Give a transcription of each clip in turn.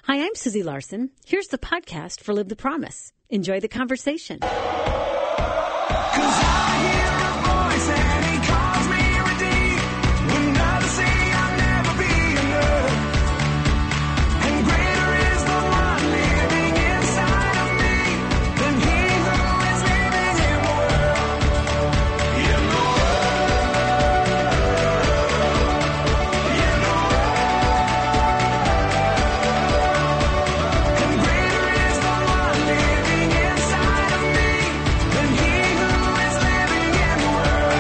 Hi, I'm Susie Larson. Here's the podcast for Live the Promise. Enjoy the conversation. 'Cause I hear a voice and he calls me redeemed. When others say I'll never be enough. And greater is the one living inside of me than he who is living in the world. In the world. In the world. And greater is the one living inside of me than he who is living in the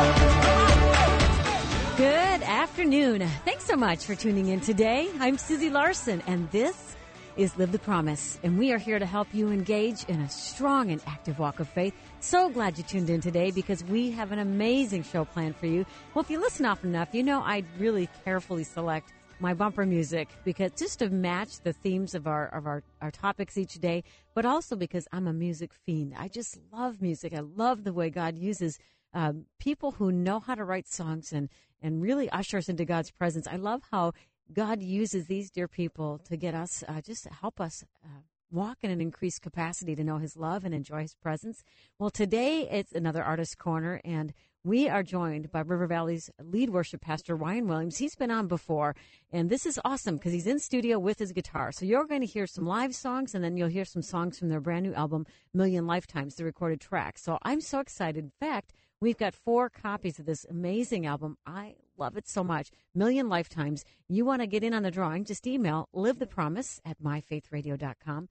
world. Good afternoon. Thanks so much for tuning in today. I'm Susie Larson, and this is Live the Promise. And we are here to help you engage in a strong and active walk of faith. So glad you tuned in today because we have an amazing show planned for you. Well, if you listen often enough, you know I really carefully select my bumper music because just to match the themes of our topics each day, but also because I'm a music fiend. I just love music. I love the way God uses people who know how to write songs and really usher us into God's presence. I love how God uses these dear people to get us, just to help us walk in an increased capacity to know His love and enjoy His presence. Well, today it's another Artist Corner, and we are joined by River Valley's lead worship pastor, Ryan Williams. He's been on before, and this is awesome because he's in studio with his guitar. So you're going to hear some live songs, and then you'll hear some songs from their brand new album, Million Lifetimes, the recorded track. So I'm so excited. In fact, we've got 4 copies of this amazing album. I love it so much. Million Lifetimes. You want to get in on the drawing, just email livethepromise@myfaithradio.com.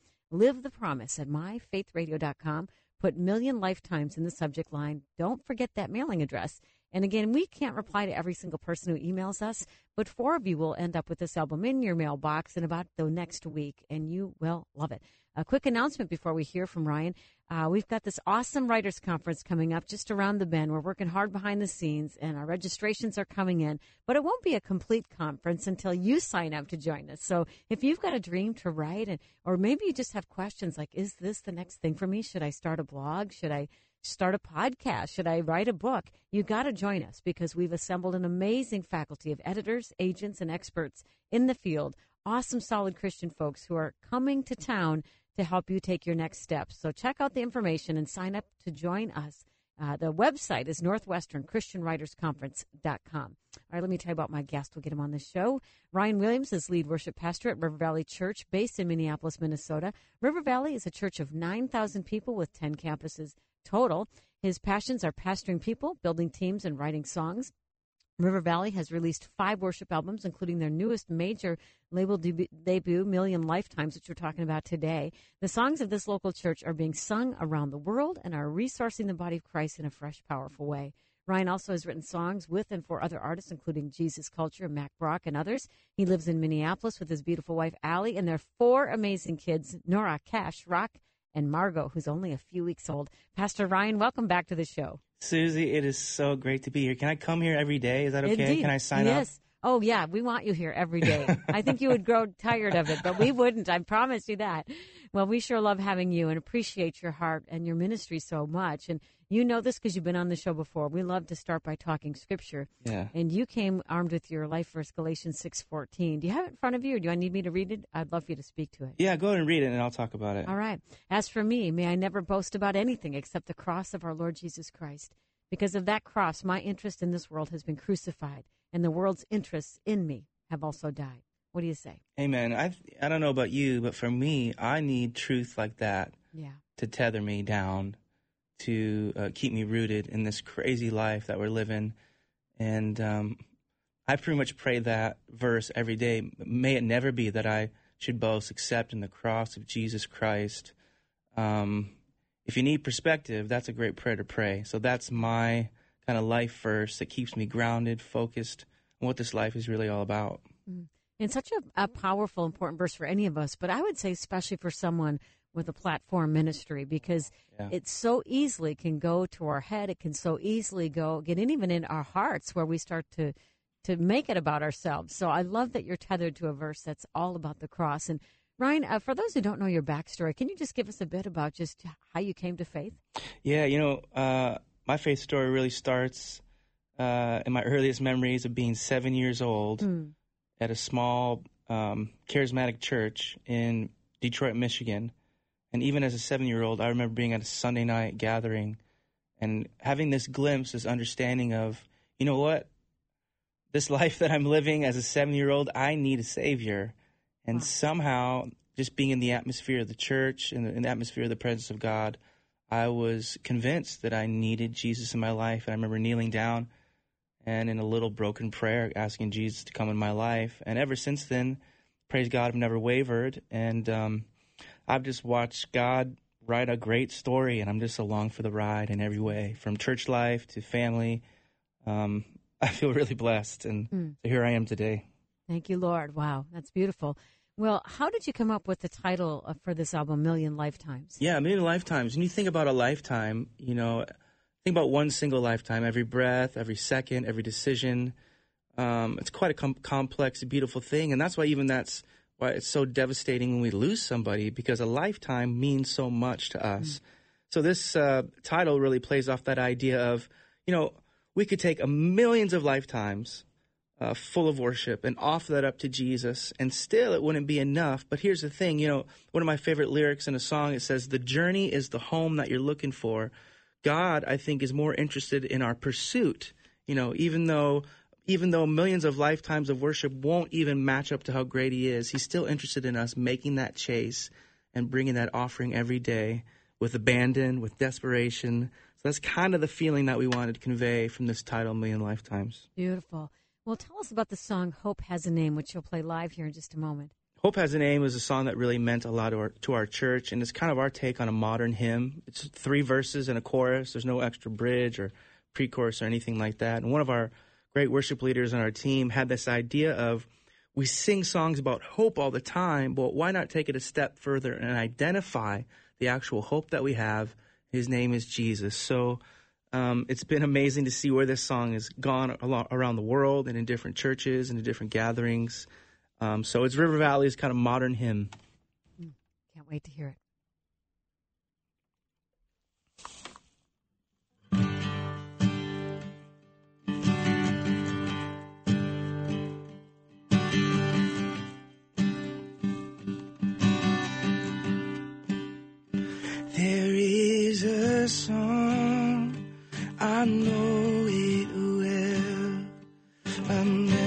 livethepromise@myfaithradio.com. Put Million Lifetimes in the subject line. Don't forget that mailing address. And again, we can't reply to every single person who emails us, but 4 of you will end up with this album in your mailbox in about the next week, and you will love it. A quick announcement before we hear from Ryan. We've got this awesome writers conference coming up just around the bend. We're working hard behind the scenes, and our registrations are coming in. But it won't be a complete conference until you sign up to join us. So if you've got a dream to write, or maybe you just have questions like, is this the next thing for me? Should I start a blog? Should I start a podcast? Should I write a book? You got to join us because we've assembled an amazing faculty of editors, agents, and experts in the field. Awesome, solid Christian folks who are coming to town to help you take your next steps. So check out the information and sign up to join us. The website is northwesternchristianwritersconference.com. All right, let me tell you about my guest. We'll get him on the show. Ryan Williams is lead worship pastor at River Valley Church, based in Minneapolis, Minnesota. River Valley is a church of 9,000 people with 10 campuses total. His passions are pastoring people, building teams, and writing songs. River Valley has released 5 worship albums, including their newest major label debut, Million Lifetimes, which we're talking about today. The songs of this local church are being sung around the world and are resourcing the body of Christ in a fresh, powerful way. Ryan also has written songs with and for other artists, including Jesus Culture, Mac Brock, and others. He lives in Minneapolis with his beautiful wife, Allie, and their 4 amazing kids, Nora, Cash, Rock, and Margot, who's only a few weeks old. Pastor Ryan, welcome back to the show. Susie, it is so great to be here. Can I come here every day? Is that okay? Indeed. Can I sign up? Yes. Oh, yeah. We want you here every day. I think you would grow tired of it, but we wouldn't. I promise you that. Well, we sure love having you and appreciate your heart and your ministry so much. And you know this because you've been on the show before. We love to start by talking Scripture. Yeah. And you came armed with your life verse, Galatians 6:14. Do you have it in front of you, or do I need me to read it? I'd love for you to speak to it. Yeah, go ahead and read it, and I'll talk about it. All right. As for me, may I never boast about anything except the cross of our Lord Jesus Christ. Because of that cross, my interest in this world has been crucified, and the world's interests in me have also died. What do you say? Amen. I don't know about you, but for me, I need truth like that to tether me down, to keep me rooted in this crazy life that we're living. And I pretty much pray that verse every day. May it never be that I should boast except in the cross of Jesus Christ. If you need perspective, that's a great prayer to pray. So that's my kind of life verse that keeps me grounded, focused on what this life is really all about. And such a powerful, important verse for any of us, but I would say especially for someone with a platform ministry, because it so easily can go to our head. It can so easily get even in our hearts where we start to make it about ourselves. So I love that you're tethered to a verse that's all about the cross. And Ryan, for those who don't know your backstory, can you just give us a bit about just how you came to faith? Yeah, my faith story really starts in my earliest memories of being 7 years old at a small charismatic church in Detroit, Michigan. And even as a 7-year-old, I remember being at a Sunday night gathering and having this glimpse, this understanding of, you know what? This life that I'm living as a 7-year-old, I need a Savior. And somehow, just being in the atmosphere of the church and in the atmosphere of the presence of God, I was convinced that I needed Jesus in my life. And I remember kneeling down and in a little broken prayer, asking Jesus to come in my life. And ever since then, praise God, I've never wavered. And I've just watched God write a great story, and I'm just along for the ride in every way, from church life to family. I feel really blessed, and here I am today. Thank you, Lord. Wow, that's beautiful. Well, how did you come up with the title for this album, Million Lifetimes? Yeah, A Million Lifetimes. When you think about a lifetime, think about one single lifetime, every breath, every second, every decision. It's quite a complex, beautiful thing, and that's why it's so devastating when we lose somebody, because a lifetime means so much to us. So this title really plays off that idea of, we could take millions of lifetimes full of worship and offer that up to Jesus, and still it wouldn't be enough. But here's the thing, one of my favorite lyrics in a song, it says, "The journey is the home that you're looking for." God, I think, is more interested in our pursuit, even though millions of lifetimes of worship won't even match up to how great he is, he's still interested in us making that chase and bringing that offering every day with abandon, with desperation. So that's kind of the feeling that we wanted to convey from this title, Million Lifetimes. Beautiful. Well, tell us about the song Hope Has a Name, which you'll play live here in just a moment. Hope Has a Name is a song that really meant a lot to our church, and it's kind of our take on a modern hymn. It's 3 verses and a chorus. There's no extra bridge or pre-chorus or anything like that. And one of our great worship leaders on our team had this idea of, we sing songs about hope all the time, but why not take it a step further and identify the actual hope that we have? His name is Jesus. So it's been amazing to see where this song has gone around the world and in different churches and in different gatherings. So it's River Valley's kind of modern hymn. Can't wait to hear it. There is a song, I know it well, a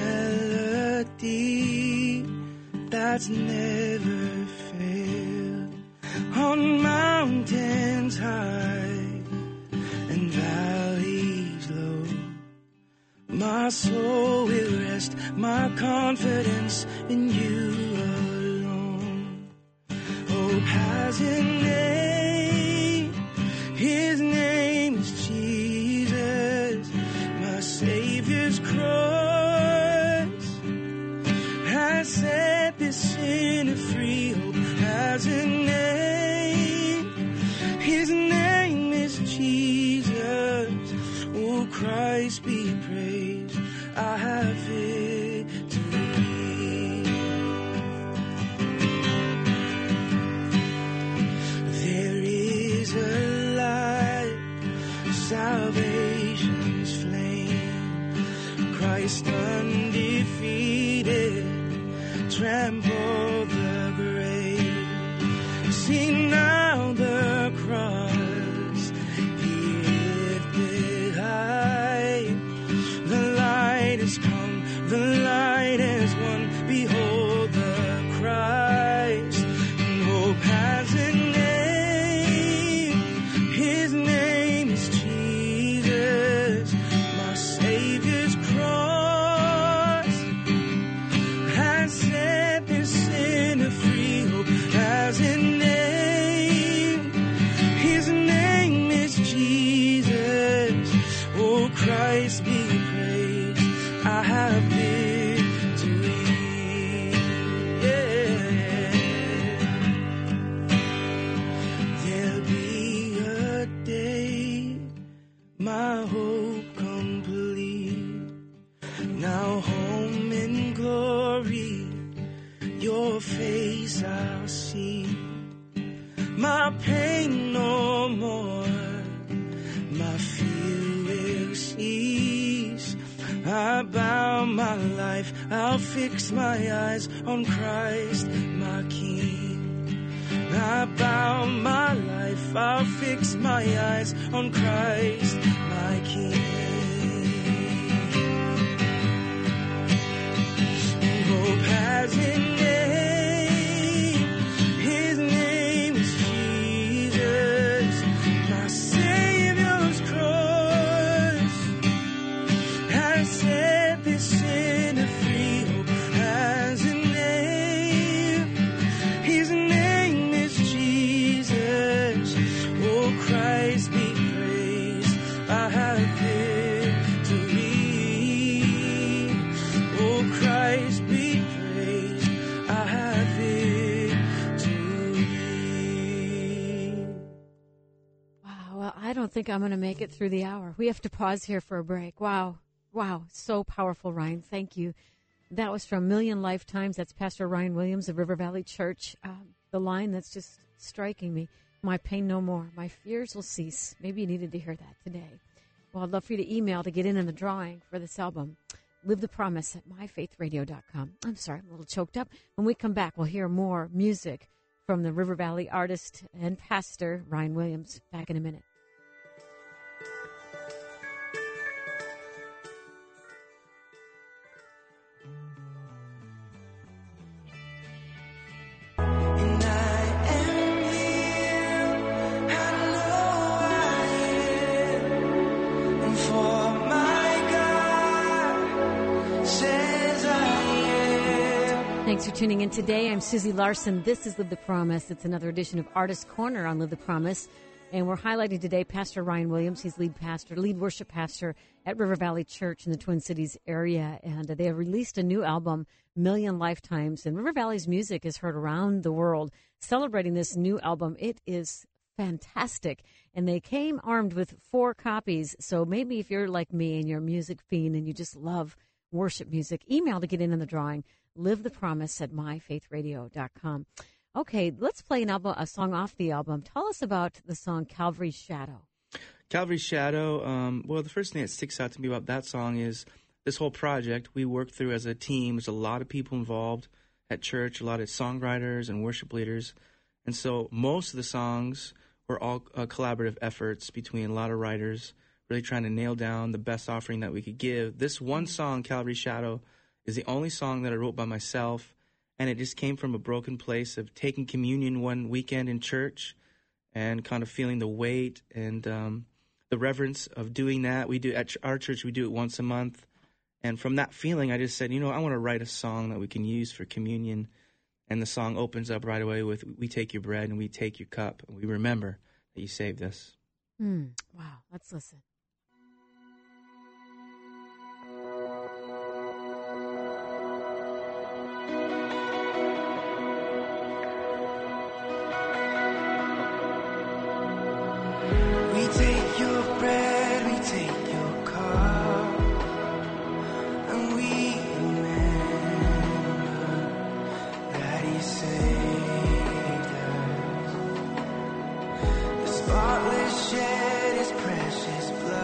melody that's never failed. On mountains high and valleys low, my soul will rest, my confidence in you alone. Hope has a name, his name is Jesus, my Savior's cross has set the sinner free. Hope has a name, his name is Jesus. Oh, Christ be praised, I have victory. There is a light, salvation's flame, Christ undefeated, trample the grave. See now the cross, he lifted high. The light has come, the light has won. Behold the Christ, and hope has a name. His name is Jesus, my Savior's cross has set the sinner free. Hope has a name, his name is Jesus. Oh, Christ be praised, I have victory. Yeah. There'll be a day, my hope complete. Now home in glory, your face I'll see. My pain no more, my fear will cease. I bow my life, I'll fix my eyes on Christ, my King. I bow my life, I'll fix my eyes on Christ, my King. Hope has a name, his name is Jesus, my Savior's cross has set this sinner free. Hope has a name, his name is Jesus. Oh, Christ be praised, I have victory. Oh, Christ be praised, I have victory. Wow, well, I don't think I'm going to make it through the hour. We have to pause here for a break. Wow, so powerful, Ryan. Thank you. That was from Million Lifetimes. That's Pastor Ryan Williams of River Valley Church. The line that's just striking me, my pain no more, my fears will cease. Maybe you needed to hear that today. Well, I'd love for you to email to get in the drawing for this album. Live the Promise at myfaithradio.com. I'm sorry, I'm a little choked up. When we come back, we'll hear more music from the River Valley artist and pastor, Ryan Williams. Back in a minute. And I am here, I know I am, and for my God says I am. Thanks for tuning in today. I'm Susie Larson. This is Live the Promise. It's another edition of Artist Corner on Live the Promise. And we're highlighting today Pastor Ryan Williams. He's lead worship pastor at River Valley Church in the Twin Cities area. And they have released a new album, Million Lifetimes. And River Valley's music is heard around the world celebrating this new album. It is fantastic. And they came armed with 4 copies. So maybe if you're like me and you're a music fiend and you just love worship music, email to get in the drawing. Live the Promise at myfaithradio.com. Okay, let's play a song off the album. Tell us about the song Calvary's Shadow. Calvary's Shadow, well, the first thing that sticks out to me about that song is this whole project we worked through as a team. There's a lot of people involved at church, a lot of songwriters and worship leaders. And so most of the songs were all collaborative efforts between a lot of writers, really trying to nail down the best offering that we could give. This one song, Calvary's Shadow, is the only song that I wrote by myself. And it just came from a broken place of taking communion one weekend in church and kind of feeling the weight and the reverence of doing that. We do at our church, we do it once a month. And from that feeling, I just said, I want to write a song that we can use for communion. And the song opens up right away with, we take your bread and we take your cup. And we remember that you saved us. Wow, let's listen. We take your bread, we take your cup, and we remember that He saved us. The spotless shed His precious blood.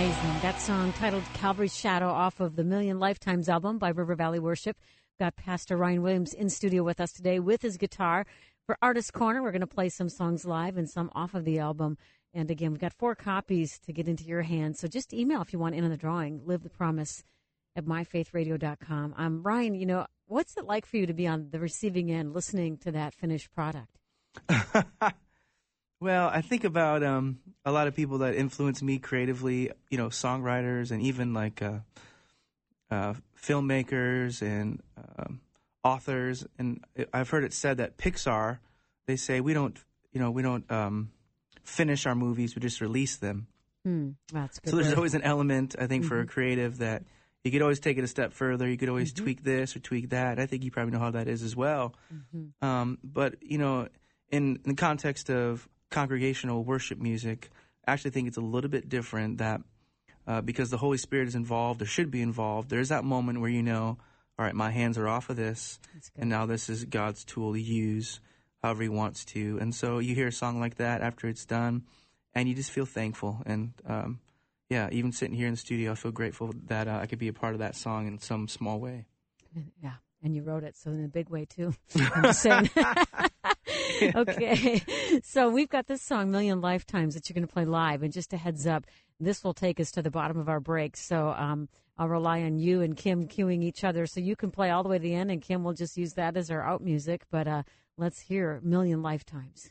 amazing. That song titled Calvary's Shadow off of the Million Lifetimes album by River Valley Worship. Got Pastor Ryan Williams in studio with us today with his guitar. For Artist Corner, we're going to play some songs live and some off of the album. And again, we've got 4 copies to get into your hands. So just email if you want in on the drawing. Live the Promise at myfaithradio.com. Ryan, you know, what's it like for you to be on the receiving end listening to that finished product? Well, I think about a lot of people that influence me creatively, you know, songwriters and even like filmmakers and authors. And I've heard it said that Pixar, they say we don't finish our movies, we just release them. That's good. So there's always an element, I think, for a creative that you could always take it a step further. You could always tweak this or tweak that. I think you probably know how that is as well. But, you know, in the context of congregational worship music, I actually think it's a little bit different that because the Holy Spirit is involved or should be involved, there's that moment where you know, all right, my hands are off of this, and now this is God's tool to use however he wants to. And so you hear a song like that after it's done, and you just feel thankful. And, yeah, even sitting here in the studio, I feel grateful that I could be a part of that song in some small way. Yeah, and you wrote it, so in a big way, too. I'm just saying. Okay, so we've got this song, Million Lifetimes, that you're going to play live. And just a heads up, this will take us to the bottom of our break. So I'll rely on you and Kim cueing each other so you can play all the way to the end, and Kim will just use that as our out music. But let's hear Million Lifetimes.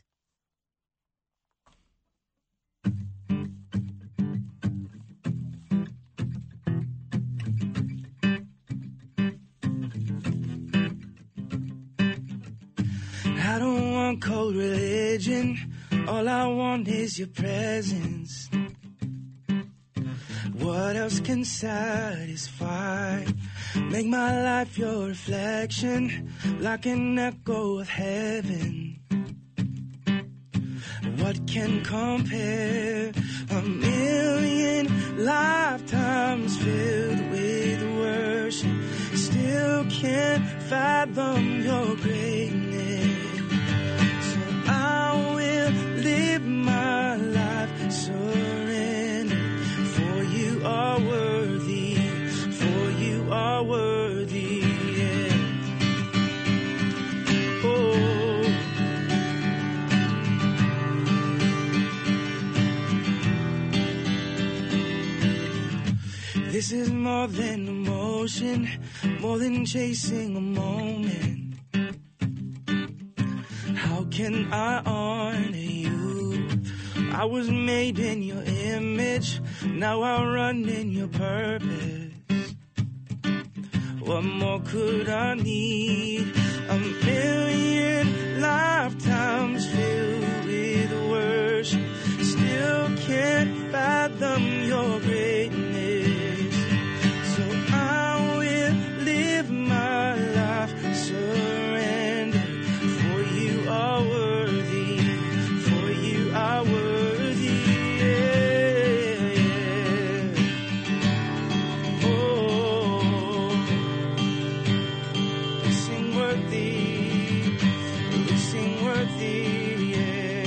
I don't want cold religion, all I want is your presence. What else can satisfy? Make my life your reflection, like an echo of heaven. What can compare? 1,000,000 lifetimes filled with worship, still can't fathom your greatness. I will live my life surrendered, for you are worthy, for you are worthy, yeah. Oh, this is more than emotion, more than chasing a moment. How can I honor you? I was made in your image, now I run in your purpose. What more could I need? 1,000,000 lifetimes filled with worship, still can't fathom your greatness. So I will live my life surrendered. Are worthy, for you are worthy, yeah. Oh, we sing worthy, yeah.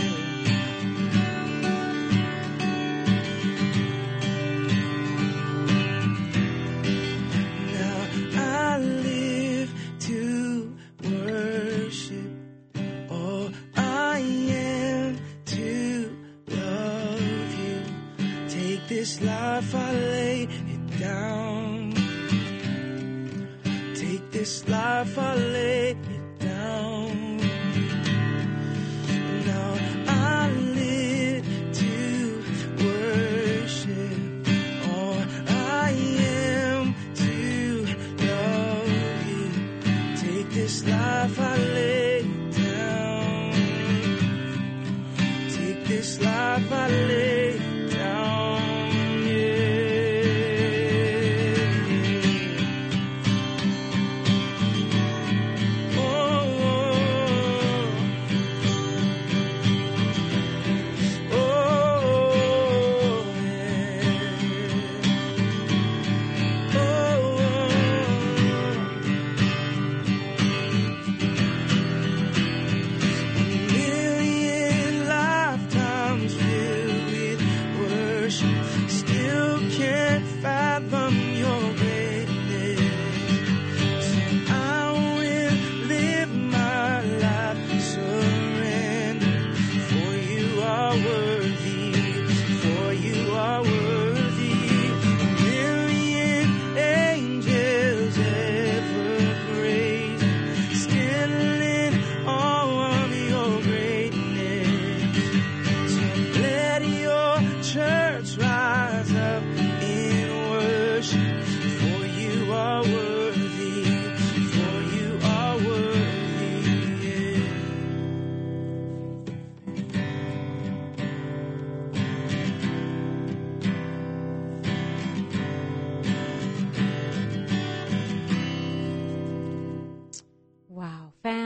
Now I live to worship. I am to love you. Take this life, I lay it down. Take this life, I lay it down. Now I live to worship. Oh, I am to love you. Take this life, I lay it down. This life I lay down, yeah. Oh, oh, oh, yeah. Oh, 1,000,000 lifetimes filled with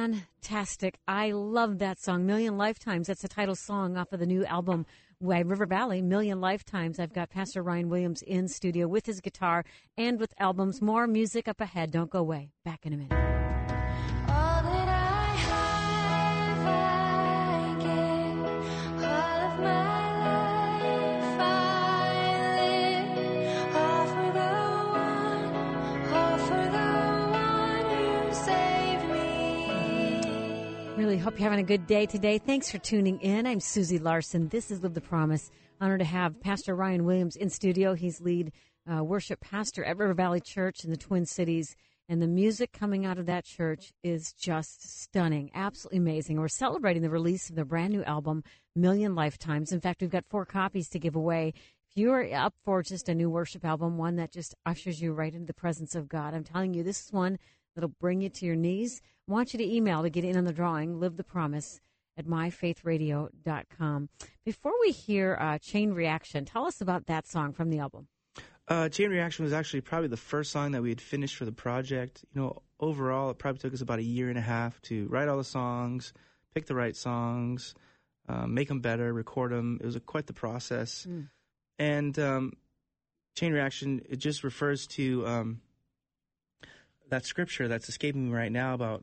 fantastic. I love that song, Million Lifetimes. That's the title song off of the new album by River Valley, Million Lifetimes. I've got Pastor Ryan Williams in studio with his guitar and with albums. More music up ahead. Don't go away. Back in a minute. All that I have, I give. All of my life, I live. All for the one who saved me. Really hope you're having a good day today. Thanks for tuning in. I'm Susie Larson. This is Live the Promise. Honored to have Pastor Ryan Williams in studio. He's lead worship pastor at River Valley Church in the Twin Cities. And the music coming out of that church is just stunning, absolutely amazing. We're celebrating the release of their brand new album, Million Lifetimes. In fact, we've got 4 copies to give away. If you are up for just a new worship album, one that just ushers you right into the presence of God, I'm telling you, this is one that'll bring you to your knees. I want you to email to get in on the drawing, Live the Promise at myfaithradio.com. Before we hear Chain Reaction, tell us about that song from the album. Chain Reaction was actually probably the first song that we had finished for the project. You know, overall, it probably took us about a year and a half to write all the songs, pick the right songs, make them better, record them. It was quite the process. And Chain Reaction, it just refers to that scripture that's escaping me right now about,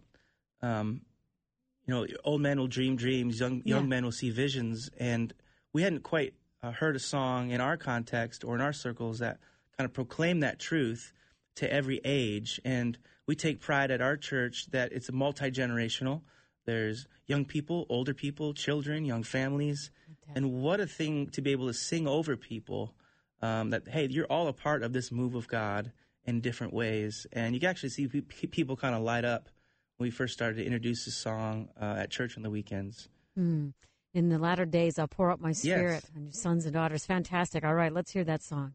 old men will dream dreams, young men will see visions. And we hadn't quite heard a song in our context or in our circles that kind of proclaim that truth to every age. And we take pride at our church that it's multi-generational. There's young people, older people, children, young families. Okay. And what a thing to be able to sing over people that, hey, you're all a part of this move of God in different ways. And you can actually see people kind of light up when we first started to introduce this song at church on the weekends. In the latter days, I'll pour out my spirit on your sons and daughters. Fantastic. All right, let's hear that song.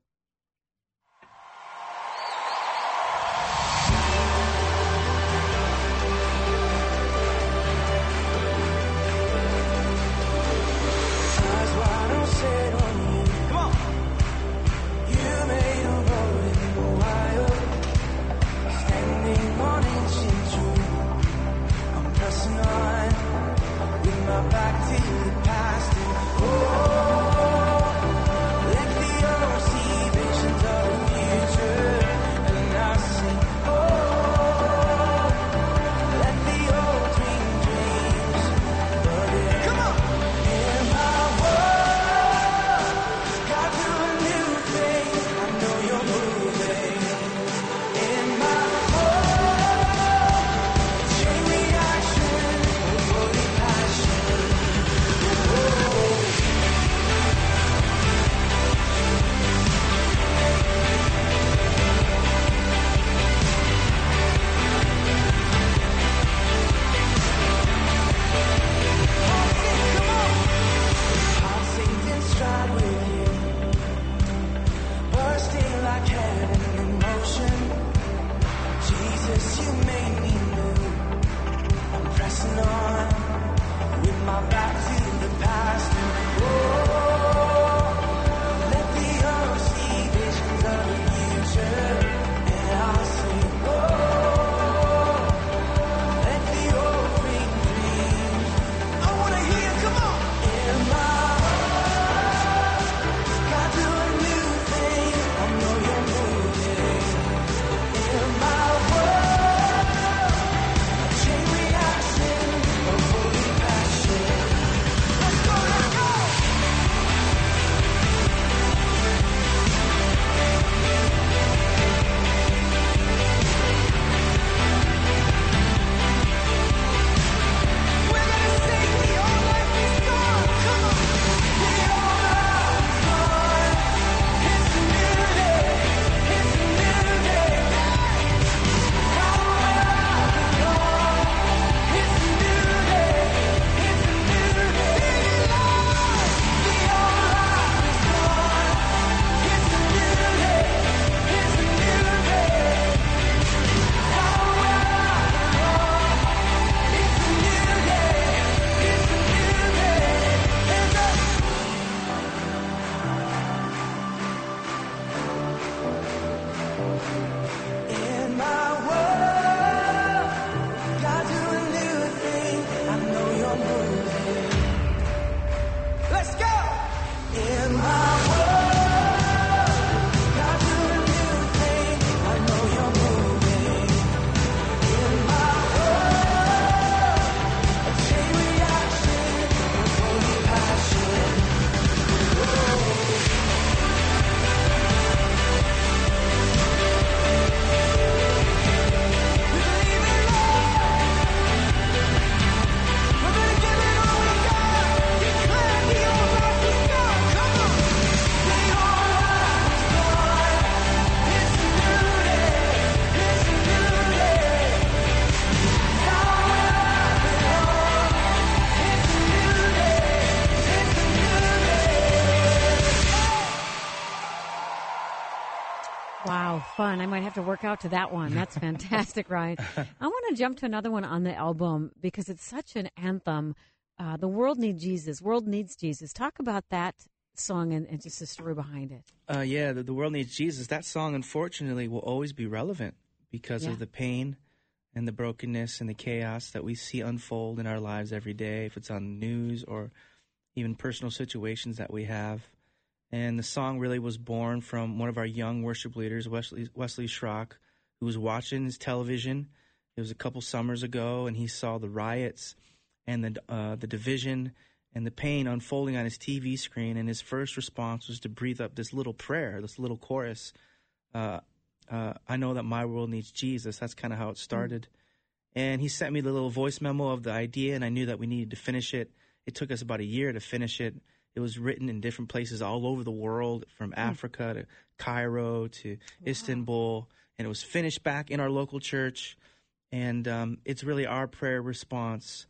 on. I might have to work out to that one. That's fantastic, Ryan. I want to jump to another one on the album because it's such an anthem. The World Needs Jesus. World Needs Jesus. Talk about that song and just the story behind it. Yeah, the World Needs Jesus. That song, unfortunately, will always be relevant because of the pain and the brokenness and the chaos that we see unfold in our lives every day, if it's on the news or even personal situations that we have. And the song really was born from one of our young worship leaders, Wesley Schrock, who was watching his television. It was a couple summers ago, and he saw the riots and the division and the pain unfolding on his TV screen. And his first response was to breathe up this little prayer, this little chorus. I know that my world needs Jesus. That's kind of how it started. And he sent me the little voice memo of the idea, and I knew that we needed to finish it. It took us about a year to finish it. It was written in different places all over the world, from Africa to Cairo to Istanbul, and it was finished back in our local church. And it's really our prayer response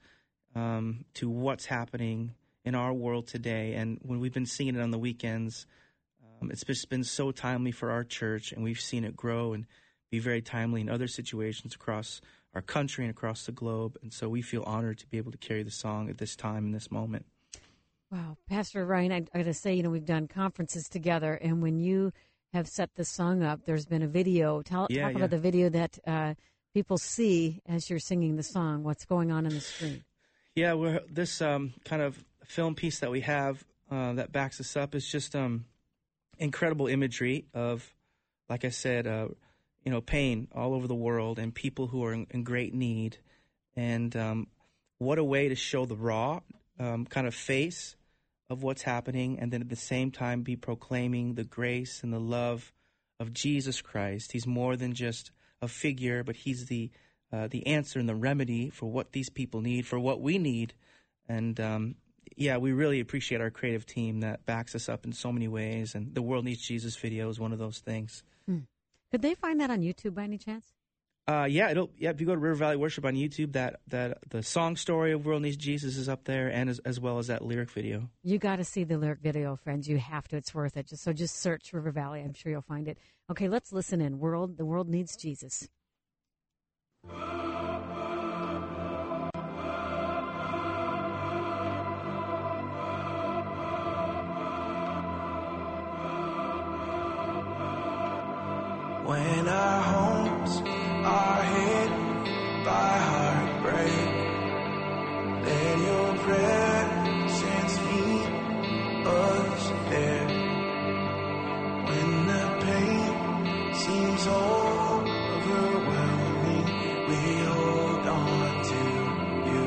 to what's happening in our world today. And when we've been singing it on the weekends, it's just been so timely for our church, and we've seen it grow and be very timely in other situations across our country and across the globe. And so we feel honored to be able to carry the song at this time in this moment. Wow. Pastor Ryan, I got to say, we've done conferences together, and when you have set this song up, there's been a video. Talk about the video that people see as you're singing the song. What's going on the screen? Yeah, this kind of film piece that we have that backs us up is just incredible imagery of, like I said, pain all over the world and people who are in great need. And what a way to show the raw kind of face of what's happening, and then at the same time be proclaiming the grace and the love of Jesus Christ. He's more than just a figure, but he's the answer and the remedy for what these people need, for what we need. And we really appreciate our creative team that backs us up in so many ways. And the World Needs Jesus video is one of those things. Could they find that on YouTube by any chance? If you go to River Valley Worship on YouTube, that the song story of World Needs Jesus is up there, and as well as that lyric video. You got to see the lyric video, friends. You have to. It's worth it. Just search River Valley. I'm sure you'll find it. Okay, let's listen in. The World Needs Jesus. When our homes are hit by heartbreak, let your presence meet us there. When the pain seems overwhelming, we hold on to you.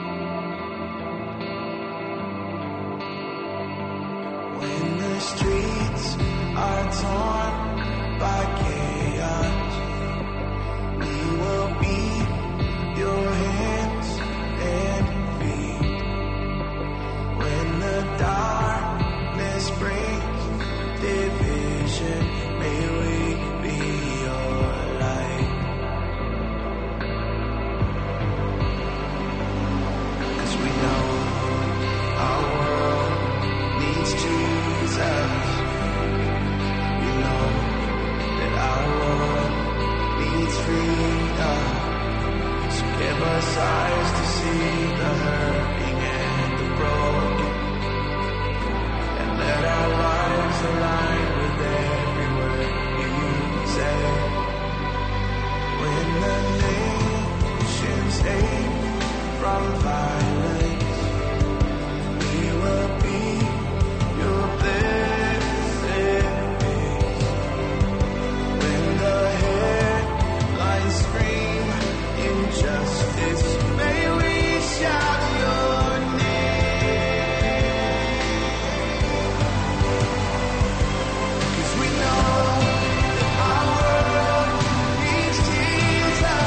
When the streets are torn by chaos, we will be your hands and feet. When the darkness brings division, may we be your light. 'Cause we know our world needs Jesus. We know that our world needs freedom. So give us eyes to see the hurting and the broken, and let our lives align with every word you say. When the nations ache from violence, we will be your blessed face. When the headlines scream injustice, may we shout your name. 'Cause we know that our world needs Jesus.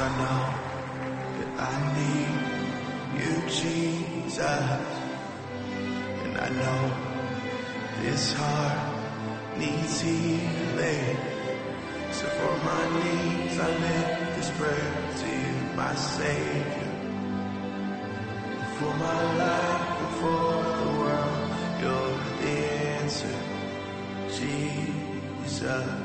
I know that I need you, Jesus. And I know this heart needs healing. So for my knees I lift this prayer to you, my Savior. For my life and for the world, you're the answer, Jesus.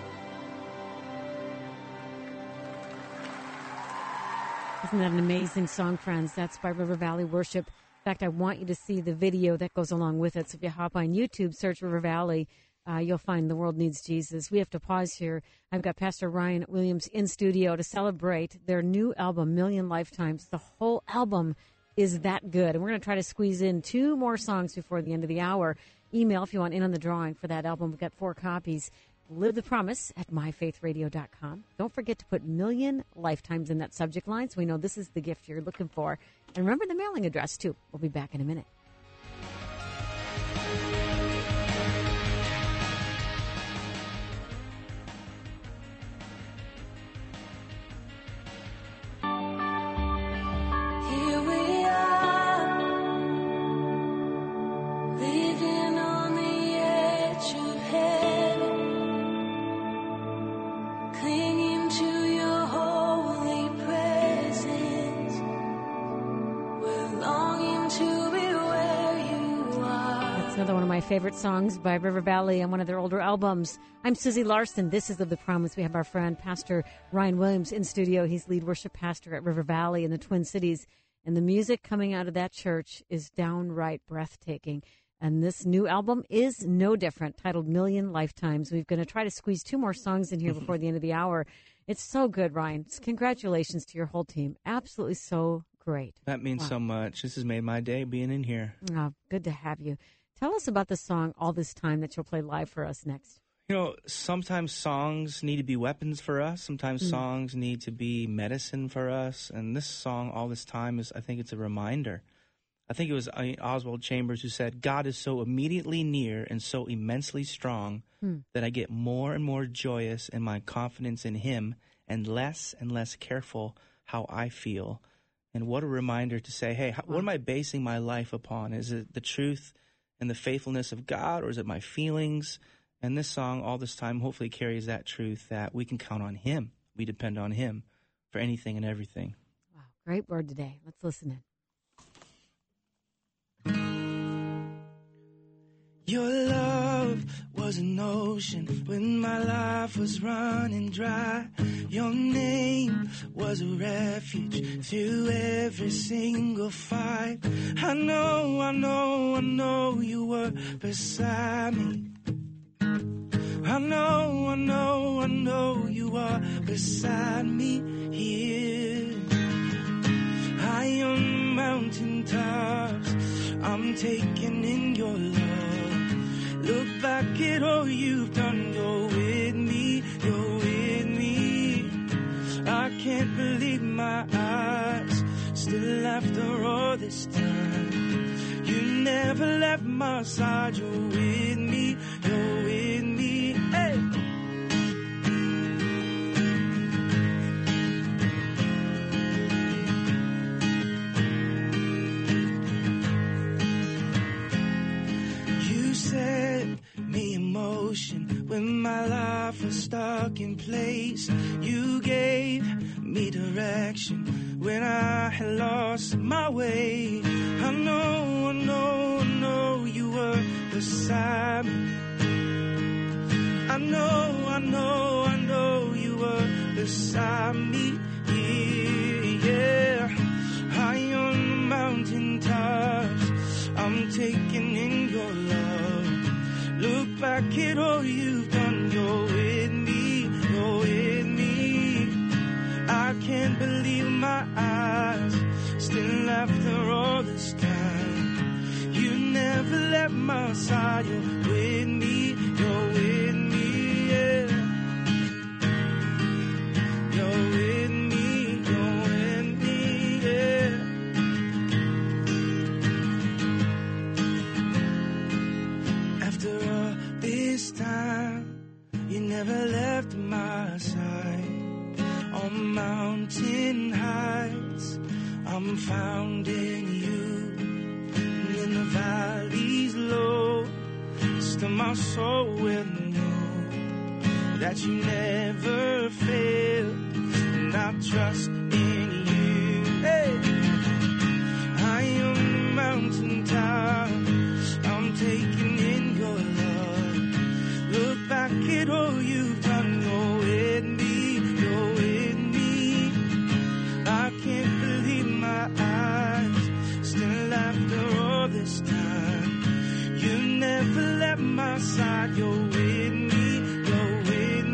Isn't that an amazing song, friends? That's by River Valley Worship. In fact, I want you to see the video that goes along with it. So if you hop on YouTube, search River Valley, you'll find The World Needs Jesus. We have to pause here. I've got Pastor Ryan Williams in studio to celebrate their new album, Million Lifetimes. The whole album is that good. And we're going to try to squeeze in 2 more songs before the end of the hour. Email if you want in on the drawing for that album. We've got 4 copies. Live the Promise at myfaithradio.com. Don't forget to put Million Lifetimes in that subject line so we know this is the gift you're looking for. And remember the mailing address, too. We'll be back in a minute. Here we are, living on the edge of heaven, clinging to your holy presence. We're longing to be where you are. That's another one of my favorite songs by River Valley on one of their older albums. I'm Susie Larson. This is Live the Promise. We have our friend, Pastor Ryan Williams, in studio. He's lead worship pastor at River Valley in the Twin Cities. And the music coming out of that church is downright breathtaking. And this new album is no different, titled Million Lifetimes. We're going to try to squeeze 2 more songs in here before the end of the hour. It's so good, Ryan. Congratulations to your whole team. Absolutely so great. That means so much. This has made my day being in here. Oh, good to have you. Tell us about the song All This Time that you'll play live for us next. You know, sometimes songs need to be weapons for us. Sometimes songs need to be medicine for us. And this song, All This Time, I think it's a reminder. I think it was Oswald Chambers who said, God is so immediately near and so immensely strong that I get more and more joyous in my confidence in him and less careful how I feel. And what a reminder to say, hey, what am I basing my life upon? Is it the truth and the faithfulness of God, or is it my feelings? And this song, All This Time, hopefully carries that truth that we can count on him. We depend on him for anything and everything. Wow, great word today. Let's listen in. Your love was an ocean when my life was running dry. Your name was a refuge through every single fight. I know you were beside me. I know you are beside me here. High on the mountain tops, I'm taking in your love. Look back at all you've done, you're with me. I can't believe my eyes, still after all this time. You never left my side, you're with me. Hey! You set me in motion when my life was stuck in place. You gave me direction when I had lost my way. I know you were beside me. I know you were beside me. Yeah. High on the mountain tops, I'm taking in your love. Look back at all you've done, you're with me. I can't believe my eyes, still after all this time. You never left my side, you're with me, yeah. You're with me, yeah. After all this time, you never left my side. On mountain heights, I'm found in you. And in the valleys low, still my soul will know that you never fail. And I trust in you. Hey, high on the mountain top, I'm taking in your love. Look back at all you've done. You're with me, you're with me. I can't believe my eyes. Still after all this time, you never left my side. You're with me, you're with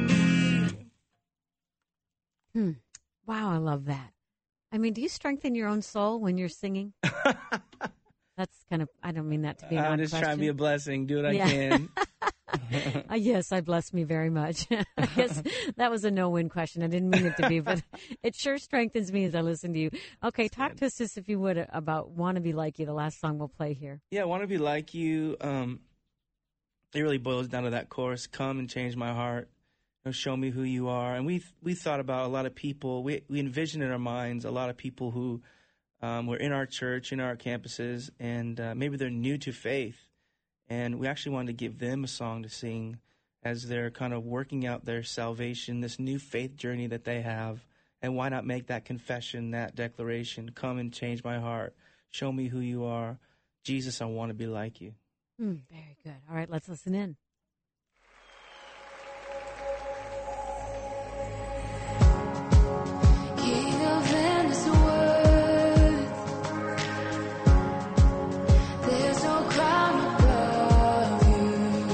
me. Wow, I love that. I mean, do you strengthen your own soul when you're singing? That's kind of, I don't mean that to be an odd I'm just question. trying to be a blessing, do what I can. Yes, I bless me very much. I guess that was a no-win question. I didn't mean it to be, but it sure strengthens me as I listen to you. Okay, talk to us just, if you would, about "Wanna Be Like You," the last song we'll play here. Yeah, "Wanna Be Like You," it really boils down to that chorus, "Come and change my heart, show me who you are." And we thought about a lot of people. We envisioned in our minds a lot of people who were in our church, in our campuses, and maybe they're new to faith. And we actually wanted to give them a song to sing as they're kind of working out their salvation, this new faith journey that they have. And why not make that confession, that declaration, "Come and change my heart, show me who you are. Jesus, I want to be like you." Very good. All right, let's listen in. King of endless worth, there's no crown above you.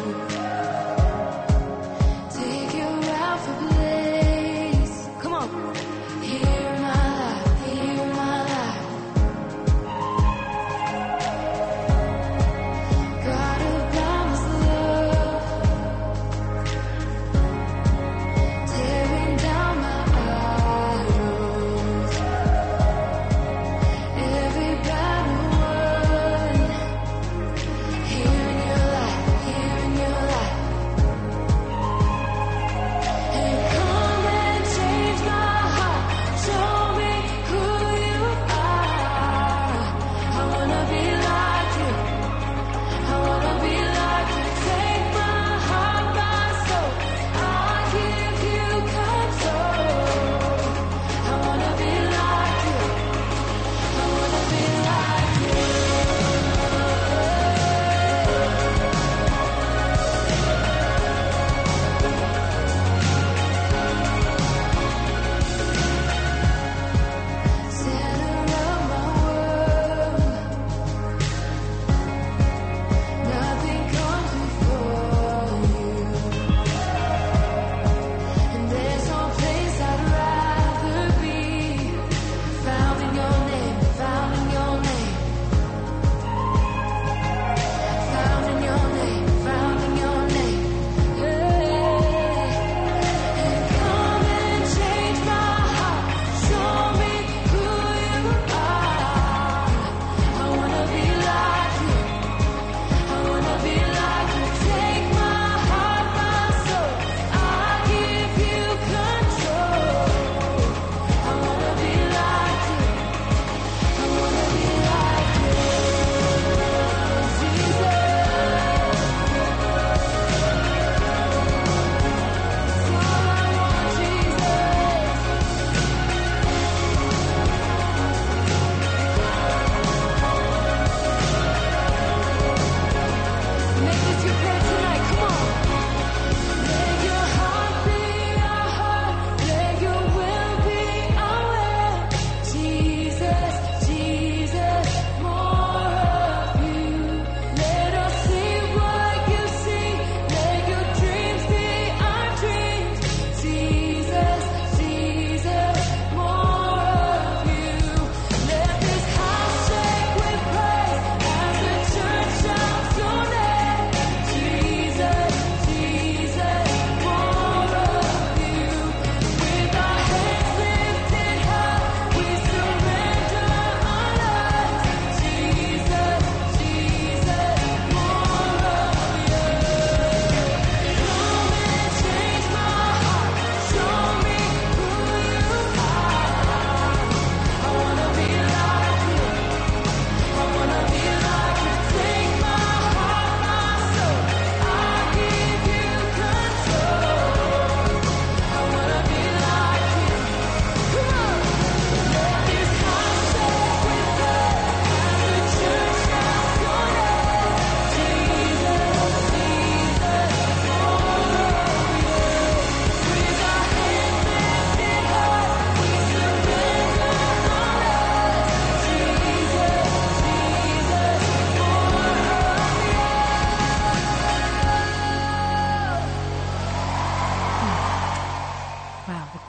Take your rightful place. Come on. Hear my life, hear my life. God of boundless love.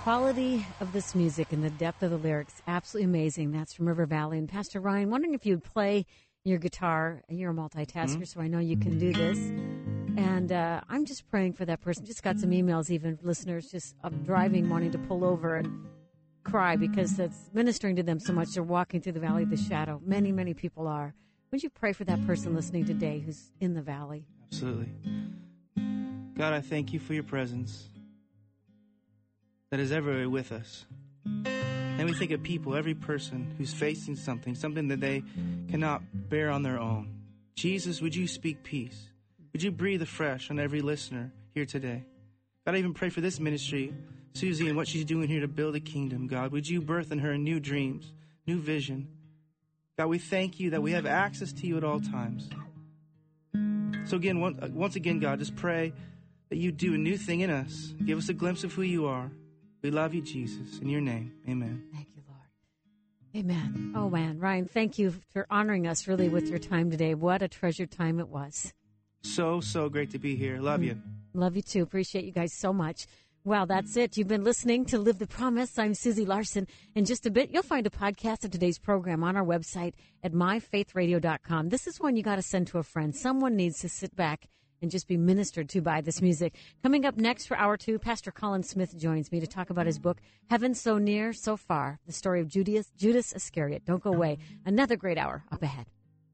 quality of this music and the depth of the lyrics, absolutely amazing. That's from River Valley. And Pastor Ryan, wondering if you'd play your guitar. You're a multitasker, so I know you can do this. And I'm just praying for that person. Just got some emails, even listeners just driving, wanting to pull over and cry because that's ministering to them so much. They're walking through the valley of the shadow. Many, many people are. Would you pray for that person listening today who's in the valley? Absolutely. God, I thank you for your presence that is everywhere with us. And we think of people, every person who's facing something that they cannot bear on their own. Jesus, would you speak peace? Would you breathe afresh on every listener here today? God, I even pray for this ministry, Susie, and what she's doing here to build a kingdom. God, would you birth in her new dreams, new vision? God, we thank you that we have access to you at all times. So again, once again, God, just pray that you do a new thing in us. Give us a glimpse of who you are. We love you, Jesus. In your name, amen. Thank you, Lord. Amen. Oh, man. Ryan, thank you for honoring us really with your time today. What a treasured time it was. So great to be here. Love you. Love you, too. Appreciate you guys so much. Well, that's it. You've been listening to Live the Promise. I'm Susie Larson. In just a bit, you'll find a podcast of today's program on our website at myfaithradio.com. This is one you got to send to a friend. Someone needs to sit back and just be ministered to by this music. Coming up next for Hour 2, Pastor Colin Smith joins me to talk about his book, Heaven So Near, So Far, the story of Judas Iscariot. Don't go away. Another great hour up ahead.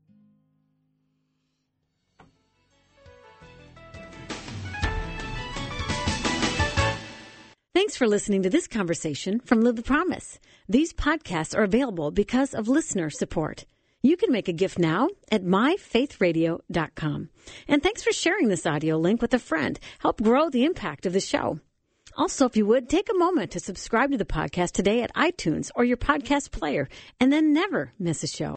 Thanks for listening to this conversation from Live the Promise. These podcasts are available because of listener support. You can make a gift now at myfaithradio.com. And thanks for sharing this audio link with a friend. Help grow the impact of the show. Also, if you would, take a moment to subscribe to the podcast today at iTunes or your podcast player, and then never miss a show.